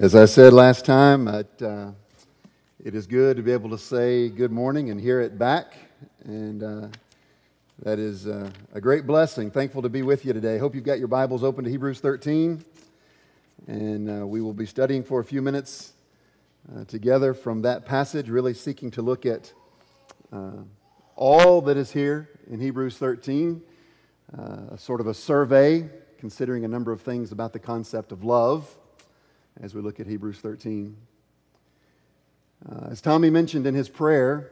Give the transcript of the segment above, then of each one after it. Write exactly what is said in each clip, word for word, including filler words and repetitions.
As I said last time, it, uh, it is good to be able to say good morning and hear it back. And uh, that is uh, a great blessing. Thankful to be with you today. Hope you've got your Bibles open to Hebrews thirteen. And uh, we will be studying for a few minutes uh, together from that passage, really seeking to look at uh, all that is here in Hebrews thirteen, uh, sort of a survey, considering a number of things about the concept of love as we look at Hebrews thirteen. Uh, as Tommy mentioned in his prayer,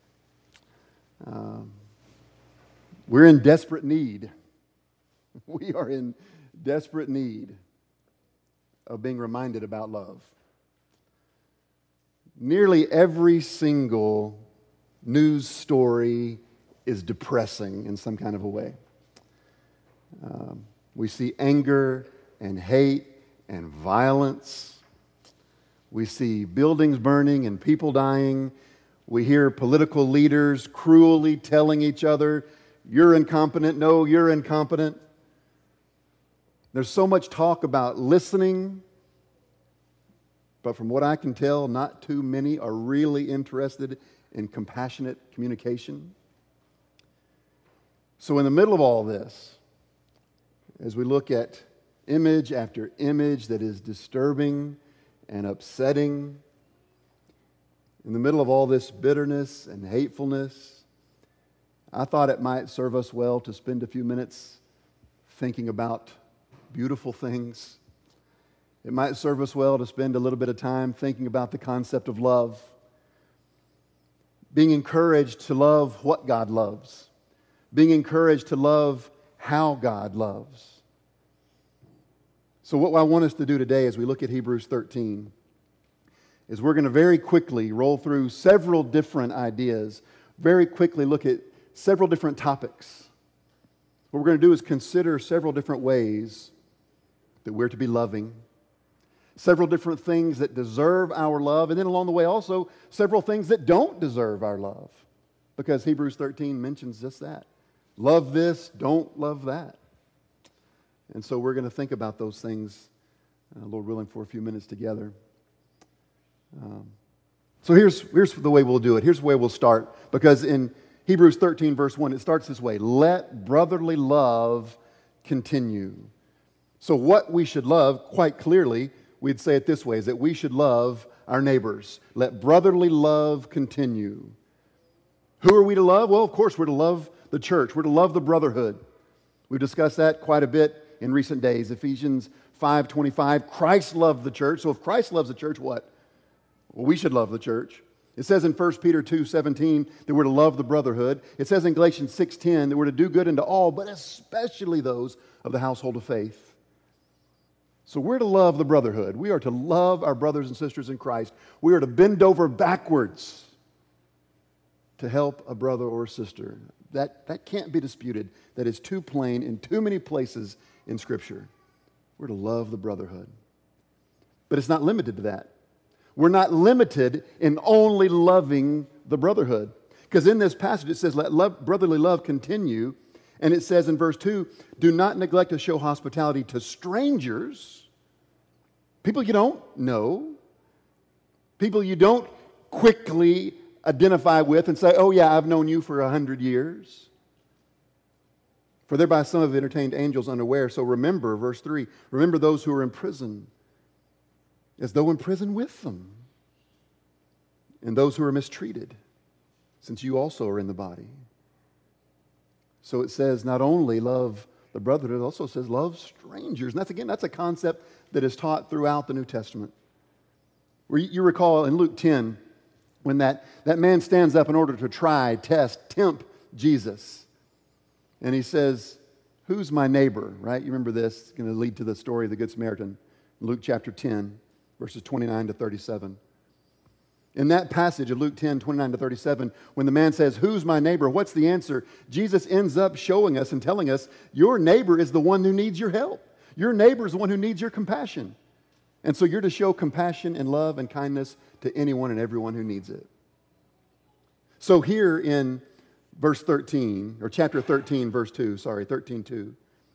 uh, we're in desperate need. We are in desperate need of being reminded about love. Nearly every single news story is depressing in some kind of a way. Um, we see anger and hate and violence. We see buildings burning and people dying. We hear political leaders cruelly telling each other, "You're incompetent. No, you're incompetent." There's so much talk about listening, but from what I can tell, not too many are really interested in compassionate communication. So in the middle of all this, as we look at image after image that is disturbing and upsetting, in the middle of all this bitterness and hatefulness, I thought it might serve us well to spend a few minutes thinking about beautiful things. It might serve us well to spend a little bit of time thinking about the concept of love, being encouraged to love what God loves, being encouraged to love how God loves. So what I want us to do today as we look at Hebrews thirteen is we're going to very quickly roll through several different ideas, very quickly look at several different topics. What we're going to do is consider several different ways that we're to be loving, several different things that deserve our love, and then along the way also several things that don't deserve our love, because Hebrews thirteen mentions just that. Love this, don't love that. And so we're going to think about those things, uh, Lord willing, for a few minutes together. Um, so here's, here's the way we'll do it. Here's the way we'll start. Because in Hebrews thirteen, verse one, it starts this way. Let brotherly love continue. So what we should love, quite clearly, we'd say it this way, is that we should love our neighbors. Let brotherly love continue. Who are we to love? Well, of course, we're to love the church. We're to love the brotherhood. We've discussed that quite a bit in recent days. Ephesians five twenty-five, Christ loved the church. So if Christ loves the church, what? Well, we should love the church. It says in First Peter two seventeen that we're to love the brotherhood. It says in Galatians six ten that we're to do good unto all, but especially those of the household of faith. So we're to love the brotherhood. We are to love our brothers and sisters in Christ. We are to bend over backwards to help a brother or a sister. That, that can't be disputed. That is too plain in too many places in Scripture. We're to love the brotherhood. But it's not limited to that. We're not limited in only loving the brotherhood. Because in this passage it says, let love, brotherly love continue. And it says in verse two, do not neglect to show hospitality to strangers, people you don't know, people you don't quickly identify with and say, oh yeah, I've known you for a hundred years. For thereby some have entertained angels unaware. So remember, verse three, remember those who are in prison, as though in prison with them, and those who are mistreated, since you also are in the body. So it says not only love the brotherhood, it also says love strangers. And that's, again, that's a concept that is taught throughout the New Testament. Where you, you recall in Luke ten, when that, that man stands up in order to try, test, tempt Jesus. And he says, who's my neighbor, right? You remember this. It's going to lead to the story of the Good Samaritan. Luke chapter ten, verses twenty-nine to thirty-seven. In that passage of Luke ten, twenty-nine to thirty-seven, when the man says, who's my neighbor? What's the answer? Jesus ends up showing us and telling us, your neighbor is the one who needs your help. Your neighbor is the one who needs your compassion. And so you're to show compassion and love and kindness to anyone and everyone who needs it. So here in verse thirteen, or chapter thirteen, verse two, sorry, thirteen two,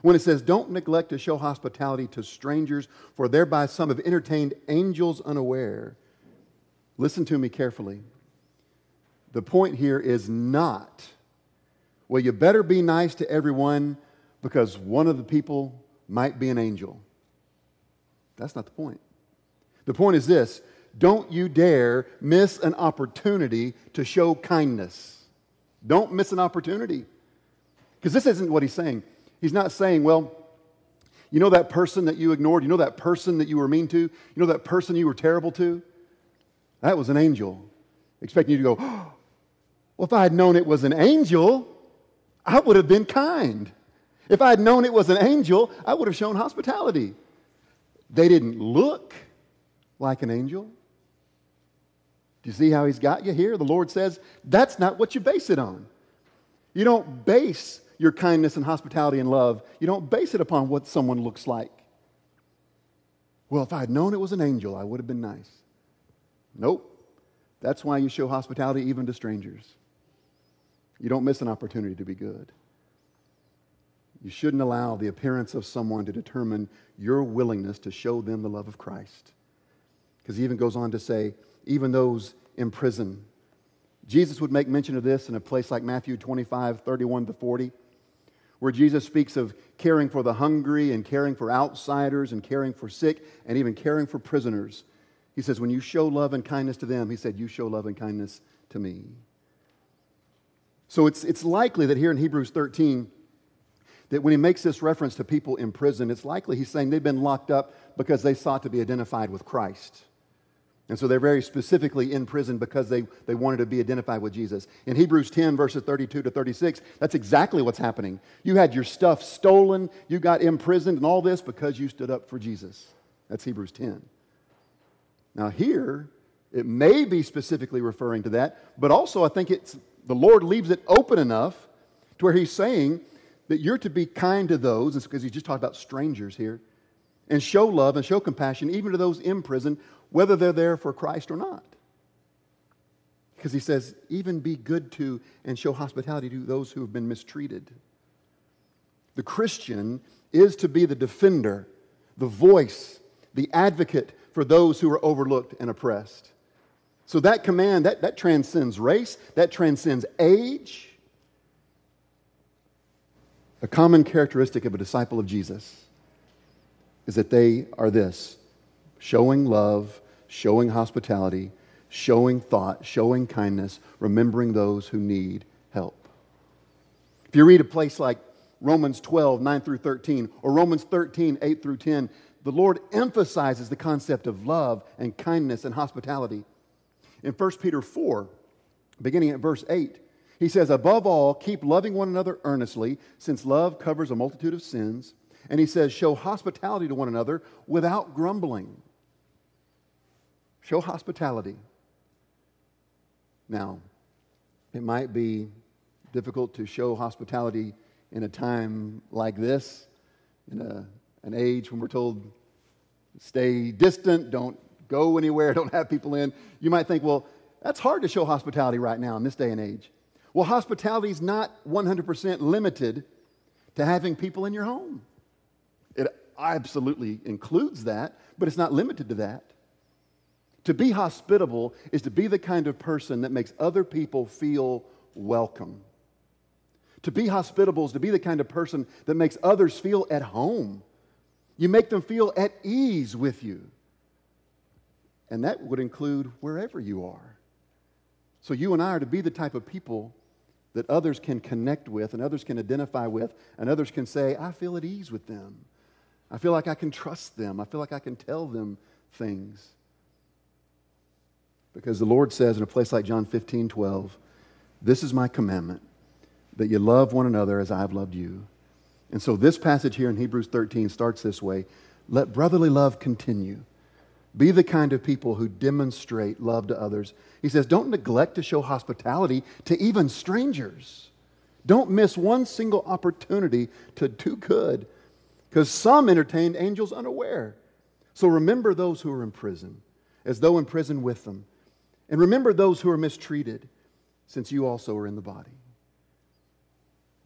When it says, don't neglect to show hospitality to strangers, for thereby some have entertained angels unaware. Listen to me carefully. The point here is not, well, you better be nice to everyone because one of the people might be an angel. That's not the point. The point is this: don't you dare miss an opportunity to show kindness. Don't miss an opportunity. Because this isn't what he's saying. He's not saying, well, you know that person that you ignored? You know that person that you were mean to? You know that person you were terrible to? That was an angel. Expecting you to go, oh, well, if I had known it was an angel, I would have been kind. If I had known it was an angel, I would have shown hospitality. They didn't look like an angel. Do you see how he's got you here? The Lord says, that's not what you base it on. You don't base your kindness and hospitality and love, you don't base it upon what someone looks like. Well, if I had known it was an angel, I would have been nice. Nope. That's why you show hospitality even to strangers. You don't miss an opportunity to be good. You shouldn't allow the appearance of someone to determine your willingness to show them the love of Christ. Because he even goes on to say, even those in prison. Jesus would make mention of this in a place like Matthew twenty-five, thirty-one to forty, where Jesus speaks of caring for the hungry and caring for outsiders and caring for sick and even caring for prisoners. He says, when you show love and kindness to them, he said, you show love and kindness to me. So it's, it's likely that here in Hebrews thirteen, that when he makes this reference to people in prison, it's likely he's saying they've been locked up because they sought to be identified with Christ. And so they're very specifically in prison because they, they wanted to be identified with Jesus. In Hebrews ten, verses thirty-two to thirty-six, that's exactly what's happening. You had your stuff stolen, you got imprisoned, and all this because you stood up for Jesus. That's Hebrews ten. Now here, it may be specifically referring to that, but also I think it's the Lord leaves it open enough to where he's saying that you're to be kind to those, because he just talked about strangers here, and show love and show compassion even to those in prison, whether they're there for Christ or not. Because he says, even be good to and show hospitality to those who have been mistreated. The Christian is to be the defender, the voice, the advocate for those who are overlooked and oppressed. So that command, that, that transcends race, that transcends age. A common characteristic of a disciple of Jesus is that they are this: showing love, showing hospitality, showing thought, showing kindness, remembering those who need help. If you read a place like Romans twelve, nine through thirteen, or Romans thirteen, eight through ten, the Lord emphasizes the concept of love and kindness and hospitality. In First Peter four, beginning at verse eight, he says, above all, keep loving one another earnestly, since love covers a multitude of sins. And he says, show hospitality to one another without grumbling. Show hospitality. Now, it might be difficult to show hospitality in a time like this, in a, an age when we're told, stay distant, don't go anywhere, don't have people in. You might think, well, that's hard to show hospitality right now in this day and age. Well, hospitality is not one hundred percent limited to having people in your home. It absolutely includes that, but it's not limited to that. To be hospitable is to be the kind of person that makes other people feel welcome. To be hospitable is to be the kind of person that makes others feel at home. You make them feel at ease with you. And that would include wherever you are. So you and I are to be the type of people that others can connect with and others can identify with and others can say, I feel at ease with them. I feel like I can trust them. I feel like I can tell them things. Because the Lord says in a place like John fifteen, twelve, this is my commandment, that you love one another as I have loved you. And so this passage here in Hebrews thirteen starts this way. Let brotherly love continue. Be the kind of people who demonstrate love to others. He says, don't neglect to show hospitality to even strangers. Don't miss one single opportunity to do good, because some entertained angels unaware. So remember those who are in prison, as though in prison with them. And remember those who are mistreated, since you also are in the body.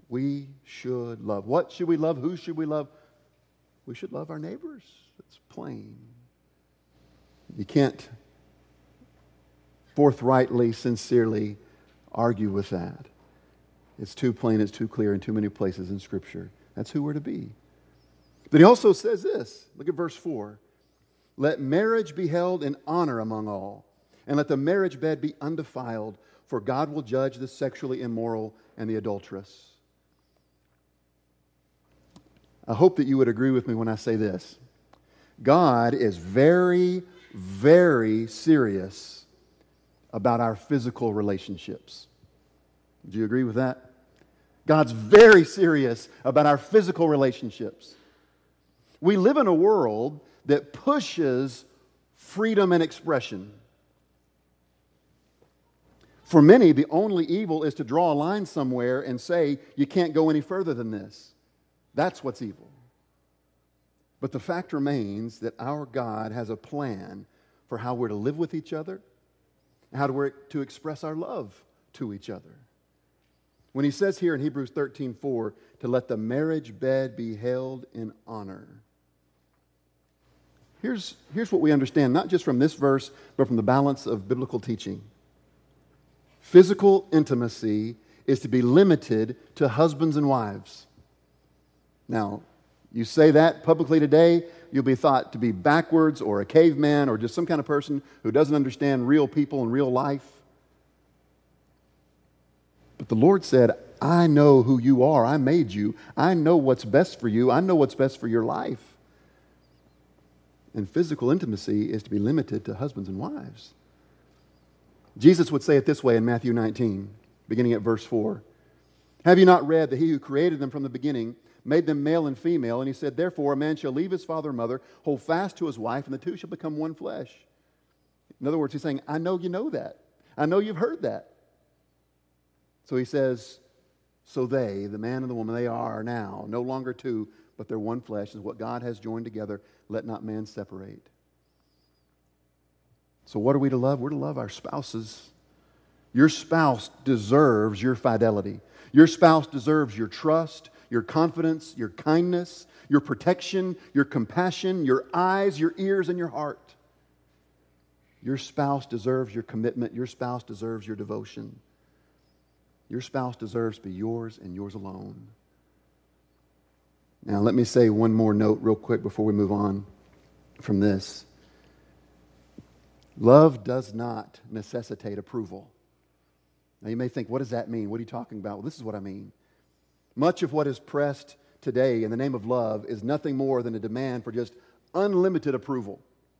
We should love. What should we love? Who should we love? We should love our neighbors. It's plain. You can't forthrightly, sincerely argue with that. It's too plain, it's too clear in too many places in Scripture. That's who we're to be. But he also says this. Look at verse four. Let marriage be held in honor among all, and let the marriage bed be undefiled, for God will judge the sexually immoral and the adulterous. I hope that you would agree with me when I say this. God is very, very serious about our physical relationships. Do you agree with that? God's very serious about our physical relationships. We live in a world that pushes freedom and expression. For many, the only evil is to draw a line somewhere and say, you can't go any further than this. That's what's evil. But the fact remains that our God has a plan for how we're to live with each other, how we're to express our love to each other. When he says here in Hebrews thirteen four, to let the marriage bed be held in honor. Here's, here's what we understand, not just from this verse, but from the balance of biblical teaching. Physical intimacy is to be limited to husbands and wives. Now, you say that publicly today, you'll be thought to be backwards or a caveman or just some kind of person who doesn't understand real people and real life. But the Lord said, I know who you are. I made you. I know what's best for you. I know what's best for your life. And physical intimacy is to be limited to husbands and wives. Jesus would say it this way in Matthew nineteen, beginning at verse four. Have you not read that he who created them from the beginning made them male and female? And he said, therefore, a man shall leave his father and mother, hold fast to his wife, and the two shall become one flesh. In other words, he's saying, I know you know that. I know you've heard that. So he says, so they, the man and the woman, they are now no longer two, but they're one flesh. And what God has joined together, let not man separate. So what are we to love? We're to love our spouses. Your spouse deserves your fidelity. Your spouse deserves your trust, your confidence, your kindness, your protection, your compassion, your eyes, your ears, and your heart. Your spouse deserves your commitment. Your spouse deserves your devotion. Your spouse deserves to be yours and yours alone. Now, let me say one more note real quick before we move on from this. Love does not necessitate approval. Now, you may think, what does that mean? What are you talking about? Well, this is what I mean. Much of what is pressed today in the name of love is nothing more than a demand for just unlimited approval.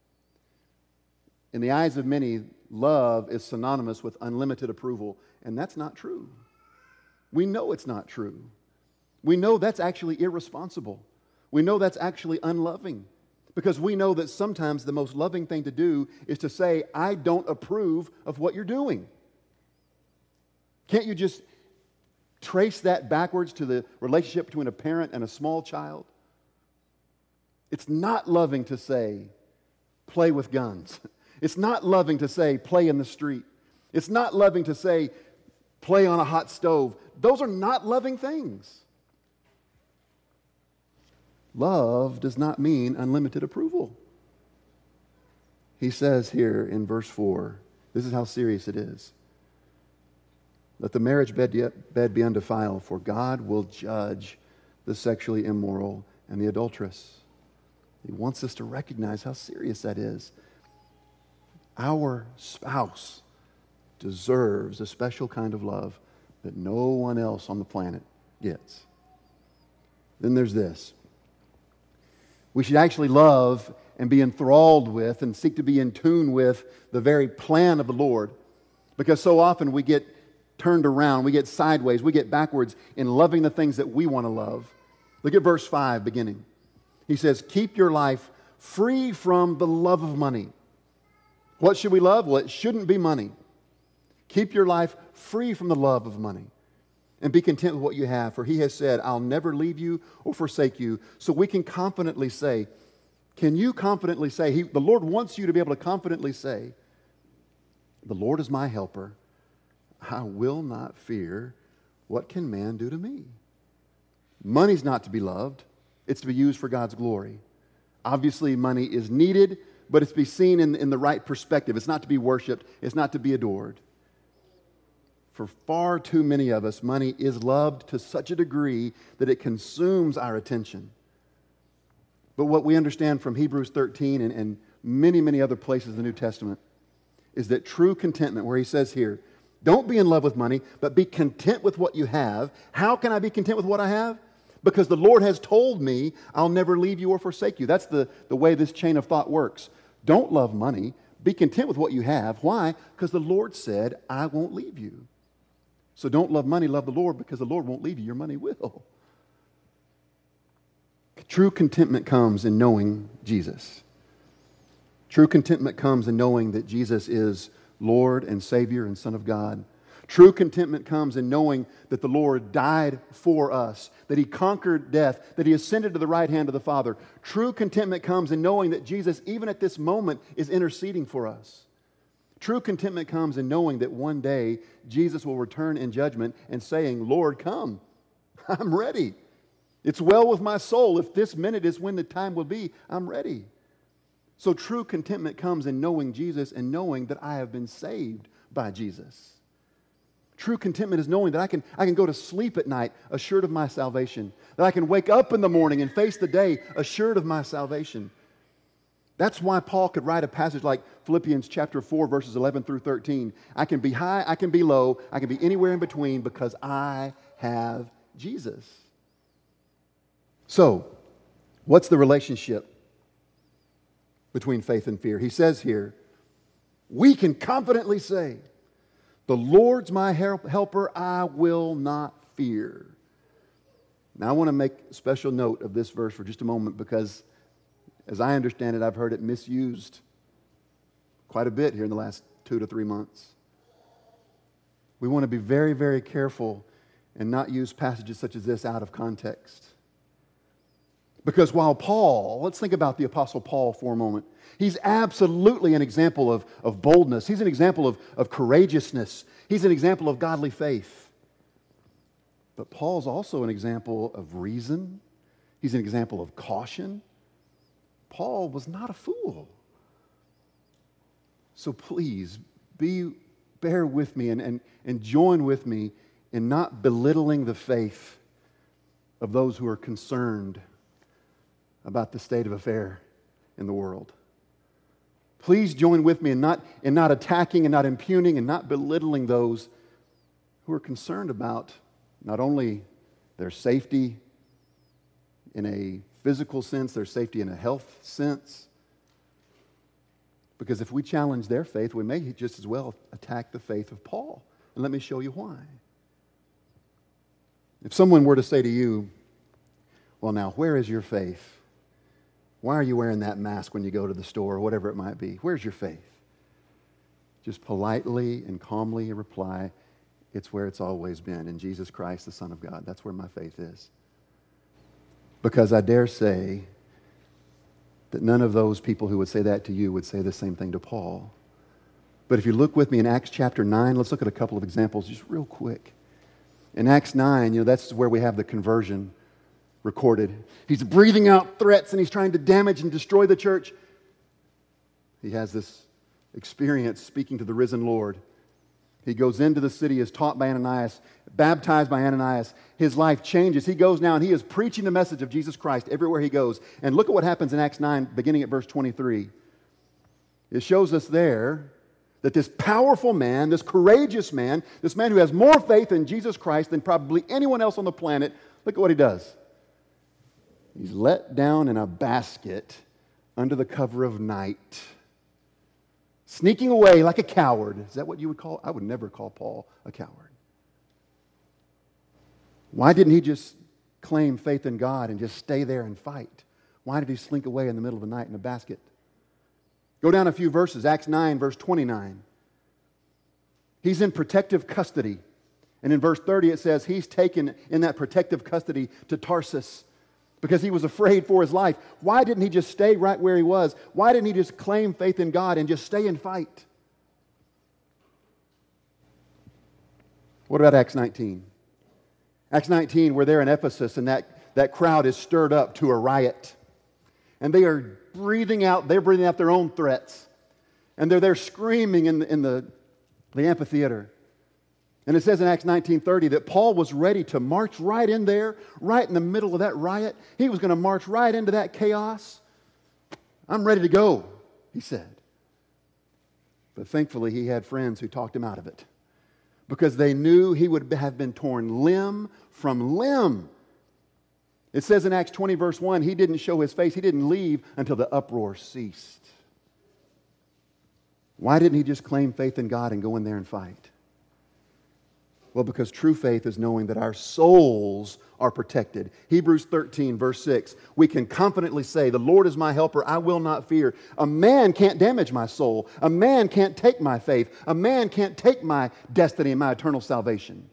In the eyes of many, love is synonymous with unlimited approval, and that's not true. We know it's not true. We know that's actually irresponsible. We know that's actually unloving, because we know that sometimes the most loving thing to do is to say, I don't approve of what you're doing. Can't you just trace that backwards to the relationship between a parent and a small child? It's not loving to say, play with guns. It's not loving to say, play in the street. It's not loving to say, play on a hot stove. Those are not loving things. Love does not mean unlimited approval. He says here in verse four, this is how serious it is. Let the marriage bed, bed be undefiled, for God will judge the sexually immoral and the adulterous. He wants us to recognize how serious that is. Our spouse deserves a special kind of love that no one else on the planet gets. Then there's this. We should actually love and be enthralled with and seek to be in tune with the very plan of the Lord, because so often we get turned around, we get sideways, we get backwards in loving the things that we want to love. Look at verse five beginning. He says, keep your life free from the love of money. What should we love? Well, it shouldn't be money. Keep your life free from the love of money and be content with what you have, for he has said, I'll never leave you or forsake you. So we can confidently say, can you confidently say, he, the Lord wants you to be able to confidently say, the Lord is my helper. I will not fear. What can man do to me? Money's not to be loved. It's to be used for God's glory. Obviously, money is needed, but it's to be seen in, in the right perspective. It's not to be worshiped. It's not to be adored. For far too many of us, money is loved to such a degree that it consumes our attention. But what we understand from Hebrews thirteen and, and many, many other places in the New Testament is that true contentment, where he says here, don't be in love with money, but be content with what you have. How can I be content with what I have? Because the Lord has told me I'll never leave you or forsake you. That's the, the way this chain of thought works. Don't love money. Be content with what you have. Why? Because the Lord said, I won't leave you. So don't love money, love the Lord, because the Lord won't leave you. Your money will. True contentment comes in knowing Jesus. True contentment comes in knowing that Jesus is Lord and Savior and Son of God. True contentment comes in knowing that the Lord died for us, that He conquered death, that He ascended to the right hand of the Father. True contentment comes in knowing that Jesus, even at this moment, is interceding for us. True contentment comes in knowing that one day Jesus will return in judgment and saying, Lord, come. I'm ready. It's well with my soul. If this minute is when the time will be, I'm ready. So true contentment comes in knowing Jesus and knowing that I have been saved by Jesus. True contentment is knowing that I can, I can go to sleep at night assured of my salvation. That I can wake up in the morning and face the day assured of my salvation. That's why Paul could write a passage like Philippians chapter four, verses eleven through thirteen. I can be high, I can be low, I can be anywhere in between because I have Jesus. So, what's the relationship between faith and fear? He says here, we can confidently say, the Lord's my helper, I will not fear. Now I want to make special note of this verse for just a moment because as I understand it, I've heard it misused quite a bit here in the last two to three months. We want to be very, very careful and not use passages such as this out of context. Because while Paul, let's think about the Apostle Paul for a moment. He's absolutely an example of, of boldness. He's an example of, of courageousness. He's an example of godly faith. But Paul's also an example of reason. He's an example of caution. Paul was not a fool. So please, be, bear with me and, and, and join with me in not belittling the faith of those who are concerned about the state of affair in the world. Please join with me in not, in not attacking and not impugning and not belittling those who are concerned about not only their safety in a physical sense, their safety in a health sense. Because if we challenge their faith, we may just as well attack the faith of Paul. And let me show you why. If someone were to say to you, well now, where is your faith? Why are you wearing that mask when you go to the store or whatever it might be? Where's your faith? Just politely and calmly reply, it's where it's always been, in Jesus Christ, the Son of God. That's where my faith is. Because I dare say that none of those people who would say that to you would say the same thing to Paul. But if you look with me in Acts chapter nine, let's look at a couple of examples just real quick. In Acts nine, you know, that's where we have the conversion recorded. He's breathing out threats and he's trying to damage and destroy the church. He has this experience speaking to the risen Lord. He goes into the city, is taught by Ananias, baptized by Ananias. His life changes. He goes now and he is preaching the message of Jesus Christ everywhere he goes. And look at what happens in Acts nine, beginning at verse twenty-three. It shows us there that this powerful man, this courageous man, this man who has more faith in Jesus Christ than probably anyone else on the planet, look at what he does. He's let down in a basket under the cover of night, sneaking away like a coward. Is that what you would call? I would never call Paul a coward. Why didn't he just claim faith in God and just stay there and fight? Why did he slink away in the middle of the night in a basket? Go down a few verses. Acts nine, verse twenty-nine. He's in protective custody. And in verse thirty it says he's taken in that protective custody to Tarsus because he was afraid for his life. Why didn't he just stay right where he was? Why didn't he just claim faith in God and just stay and fight? What about Acts nineteen? Acts nineteen, we're there in Ephesus, and that, that crowd is stirred up to a riot. And they are breathing out, they're breathing out their own threats. And they're there screaming in the, in the, the amphitheater. And it says in Acts nineteen thirty that Paul was ready to march right in there, right in the middle of that riot. He was going to march right into that chaos. I'm ready to go, he said. But thankfully, he had friends who talked him out of it, because they knew he would have been torn limb from limb. It says in Acts twenty, verse one, he didn't show his face. He didn't leave until the uproar ceased. Why didn't he just claim faith in God and go in there and fight? Well, because true faith is knowing that our souls are protected. Hebrews thirteen, verse six, we can confidently say, the Lord is my helper, I will not fear. A man can't damage my soul. A man can't take my faith. A man can't take my destiny and my eternal salvation.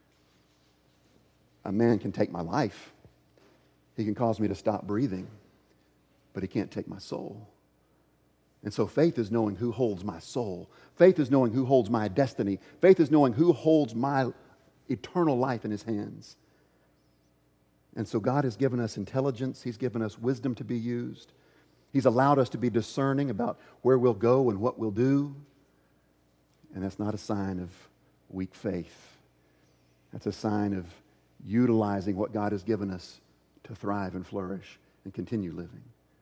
A man can take my life. He can cause me to stop breathing, but he can't take my soul. And so faith is knowing who holds my soul. Faith is knowing who holds my destiny. Faith is knowing who holds my eternal life in his hands. And so God has given us intelligence. He's given us wisdom to be used. He's allowed us to be discerning about where we'll go and what we'll do. And that's not a sign of weak faith. That's a sign of utilizing what God has given us to thrive and flourish and continue living.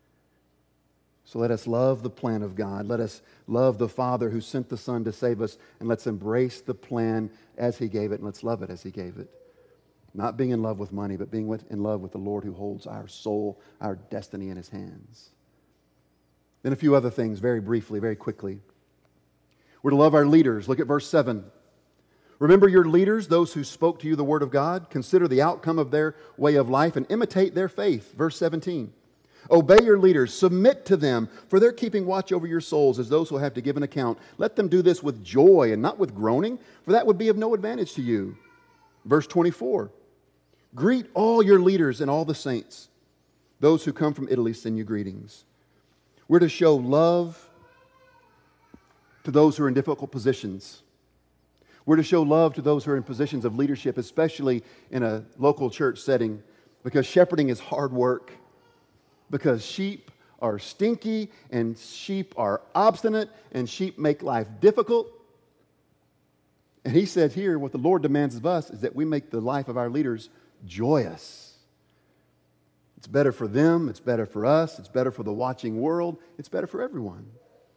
So let us love the plan of God. Let us love the Father who sent the Son to save us, and let's embrace the plan as He gave it, and let's love it as He gave it. Not being in love with money, but being with, in love with the Lord who holds our soul, our destiny in His hands. Then a few other things, very briefly, very quickly. We're to love our leaders. Look at verse seven. Remember your leaders, those who spoke to you the word of God. Consider the outcome of their way of life and imitate their faith. Verse seventeen. Obey your leaders, submit to them, for they're keeping watch over your souls as those who have to give an account. Let them do this with joy and not with groaning, for that would be of no advantage to you. Verse twenty-four. Greet all your leaders and all the saints. Those who come from Italy send you greetings. We're to show love to those who are in difficult positions. We're to show love to those who are in positions of leadership, especially in a local church setting, because shepherding is hard work. Because sheep are stinky, and sheep are obstinate, and sheep make life difficult. And he said here, what the Lord demands of us is that we make the life of our leaders joyous. It's better for them, it's better for us, it's better for the watching world, it's better for everyone.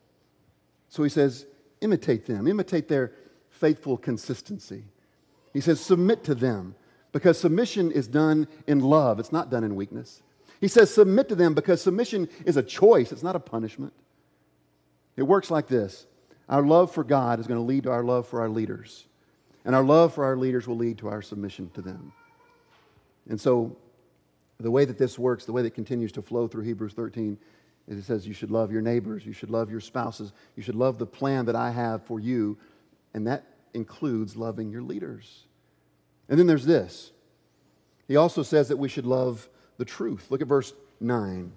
So he says, imitate them, imitate their faithful consistency. He says, submit to them, because submission is done in love, it's not done in weakness. He says, submit to them because submission is a choice. It's not a punishment. It works like this. Our love for God is going to lead to our love for our leaders. And our love for our leaders will lead to our submission to them. And so the way that this works, the way that continues to flow through Hebrews thirteen, is it says you should love your neighbors, you should love your spouses, you should love the plan that I have for you. And that includes loving your leaders. And then there's this. He also says that we should love the truth. Look at verse nine.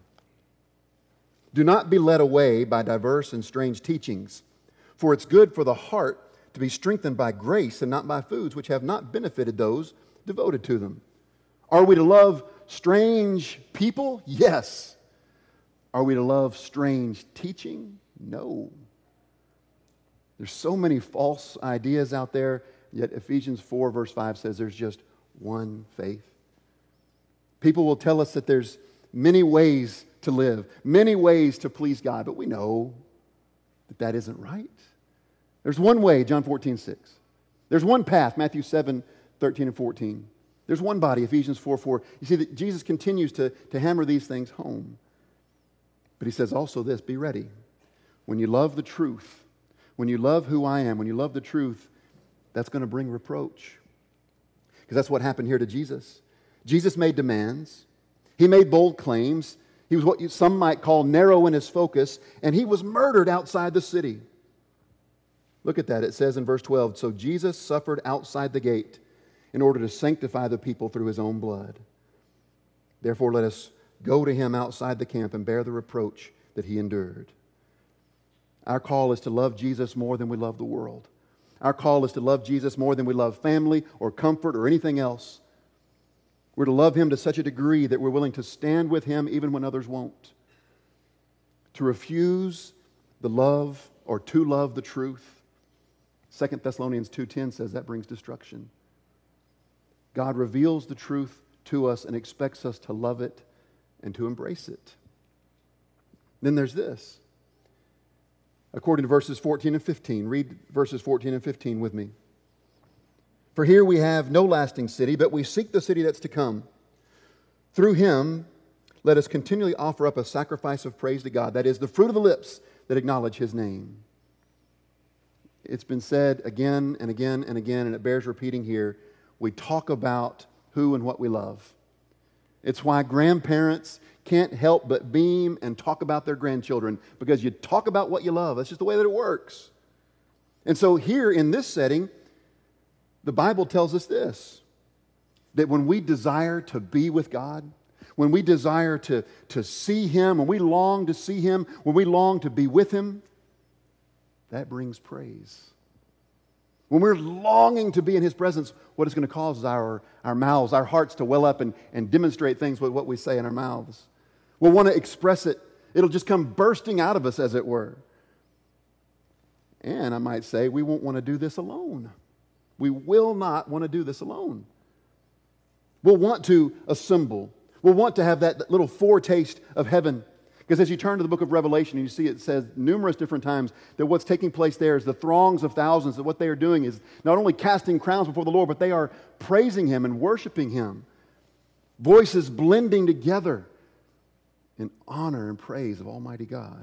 Do not be led away by diverse and strange teachings, for it's good for the heart to be strengthened by grace and not by foods which have not benefited those devoted to them. Are we to love strange people? Yes. Are we to love strange teaching? No. There's so many false ideas out there, yet Ephesians four verse five says there's just one faith. People will tell us that there's many ways to live, many ways to please God, but we know that that isn't right. There's one way, John fourteen six. There's one path, Matthew seven thirteen and fourteen. There's one body, Ephesians four four. You see that Jesus continues to, to hammer these things home. But he says also this, be ready. When you love the truth, when you love who I am, when you love the truth, that's going to bring reproach. Because that's what happened here to Jesus. Jesus made demands. He made bold claims. He was what you, some might call narrow in his focus, and he was murdered outside the city. Look at that. It says in verse twelve, so Jesus suffered outside the gate in order to sanctify the people through his own blood. Therefore, let us go to him outside the camp and bear the reproach that he endured. Our call is to love Jesus more than we love the world. Our call is to love Jesus more than we love family or comfort or anything else. We're to love Him to such a degree that we're willing to stand with Him even when others won't. To refuse the love or to love the truth, Second Thessalonians two ten says that brings destruction. God reveals the truth to us and expects us to love it and to embrace it. Then there's this. According to verses fourteen and fifteen, read verses fourteen and fifteen with me. For here we have no lasting city, but we seek the city that's to come. Through Him, let us continually offer up a sacrifice of praise to God, that is, the fruit of the lips that acknowledge His name. It's been said again and again and again, and it bears repeating here. We talk about who and what we love. It's why grandparents can't help but beam and talk about their grandchildren, because you talk about what you love. That's just the way that it works. And so here in this setting, the Bible tells us this, that when we desire to be with God, when we desire to, to see Him, when we long to see Him, when we long to be with Him, that brings praise. When we're longing to be in His presence, what it's going to cause is our, our mouths, our hearts to well up and, and demonstrate things with what we say in our mouths. We'll want to express it. It'll just come bursting out of us, as it were. And I might say, we won't want to do this alone. We will not want to do this alone. We'll want to assemble. We'll want to have that little foretaste of heaven. Because as you turn to the book of Revelation, you see it says numerous different times that what's taking place there is the throngs of thousands, that what they are doing is not only casting crowns before the Lord, but they are praising Him and worshiping Him. Voices blending together in honor and praise of Almighty God.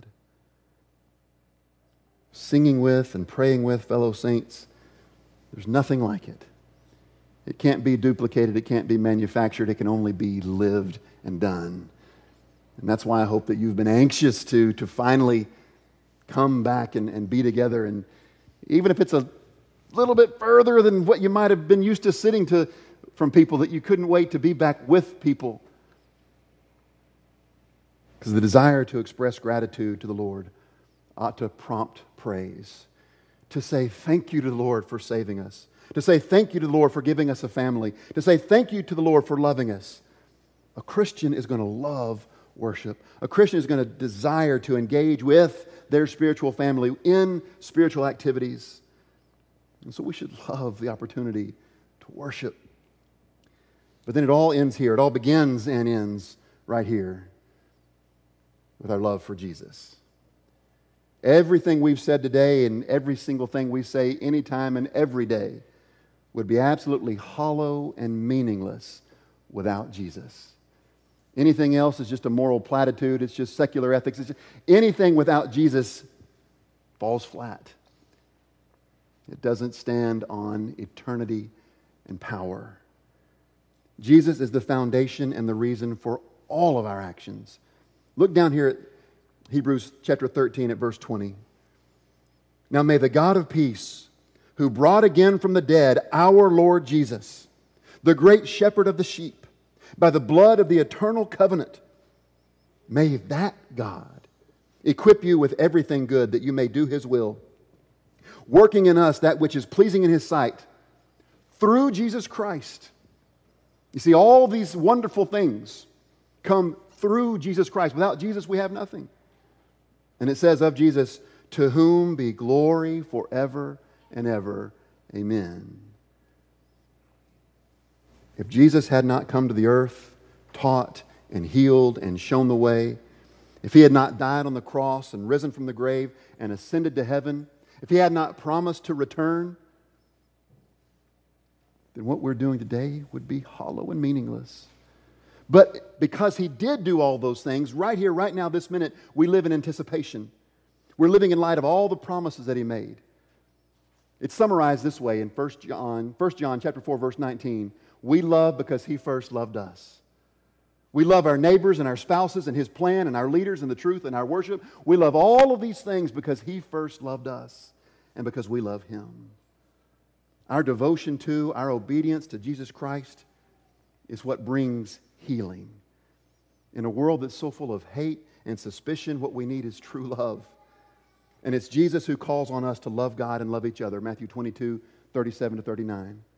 Singing with and praying with fellow saints, there's nothing like it. It can't be duplicated. It can't be manufactured. It can only be lived and done. And that's why I hope that you've been anxious to, to finally come back and, and be together. And even if it's a little bit further than what you might have been used to sitting to from people, that you couldn't wait to be back with people. Because the desire to express gratitude to the Lord ought to prompt praise. To say thank you to the Lord for saving us. To say thank you to the Lord for giving us a family. To say thank you to the Lord for loving us. A Christian is going to love worship. A Christian is going to desire to engage with their spiritual family in spiritual activities. And so we should love the opportunity to worship. But then it all ends here. It all begins and ends right here with our love for Jesus. Everything we've said today and every single thing we say anytime and every day would be absolutely hollow and meaningless without Jesus. Anything else is just a moral platitude. It's just secular ethics. It's just, anything without Jesus falls flat. It doesn't stand on eternity and power. Jesus is the foundation and the reason for all of our actions. Look down here at Hebrews chapter thirteen at verse twenty. Now may the God of peace, who brought again from the dead our Lord Jesus, the great shepherd of the sheep, by the blood of the eternal covenant, may that God equip you with everything good that you may do His will, working in us that which is pleasing in His sight, through Jesus Christ. You see, all these wonderful things come through Jesus Christ. Without Jesus, we have nothing. And it says of Jesus, to whom be glory forever and ever. Amen. If Jesus had not come to the earth, taught and healed and shown the way, if He had not died on the cross and risen from the grave and ascended to heaven, if He had not promised to return, then what we're doing today would be hollow and meaningless. But because He did do all those things, right here, right now, this minute, we live in anticipation. We're living in light of all the promises that He made. It's summarized this way in First John, First John chapter four, verse nineteen. We love because He first loved us. We love our neighbors and our spouses and His plan and our leaders and the truth and our worship. We love all of these things because He first loved us and because we love Him. Our devotion to, our obedience to Jesus Christ is what brings healing. In a world that's so full of hate and suspicion, what we need is true love. And it's Jesus who calls on us to love God and love each other. Matthew twenty-two, thirty-seven to thirty-nine.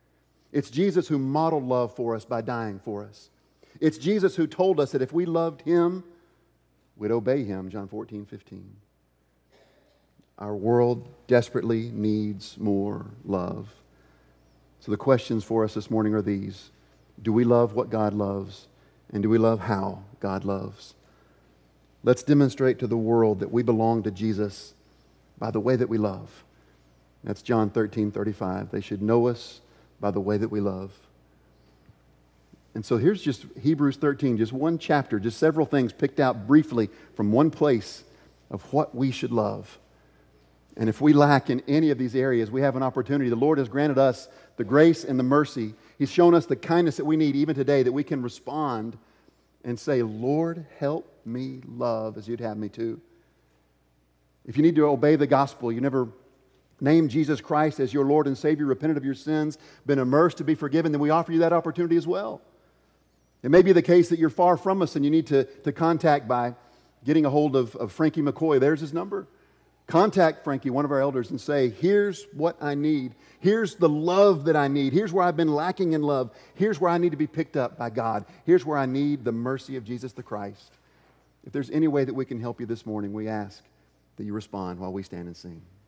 It's Jesus who modeled love for us by dying for us. It's Jesus who told us that if we loved Him, we'd obey Him, John fourteen fifteen. Our world desperately needs more love. So the questions for us this morning are these. Do we love what God loves? And do we love how God loves? Let's demonstrate to the world that we belong to Jesus by the way that we love. That's John thirteen thirty-five. They should know us by the way that we love. And so here's just Hebrews thirteen, just one chapter, just several things picked out briefly from one place of what we should love. And if we lack in any of these areas, we have an opportunity. The Lord has granted us the grace and the mercy. He's shown us the kindness that we need even today, that we can respond and say, Lord, help me love as You'd have me to. If you need to obey the gospel, you never named Jesus Christ as your Lord and Savior, repented of your sins, been immersed to be forgiven, then we offer you that opportunity as well. It may be the case that you're far from us and you need to, to contact by getting a hold of, of Frankie McCoy. There's his number. Contact Frankie, one of our elders, and say, here's what I need. Here's the love that I need. Here's where I've been lacking in love. Here's where I need to be picked up by God. Here's where I need the mercy of Jesus the Christ. If there's any way that we can help you this morning, we ask that you respond while we stand and sing.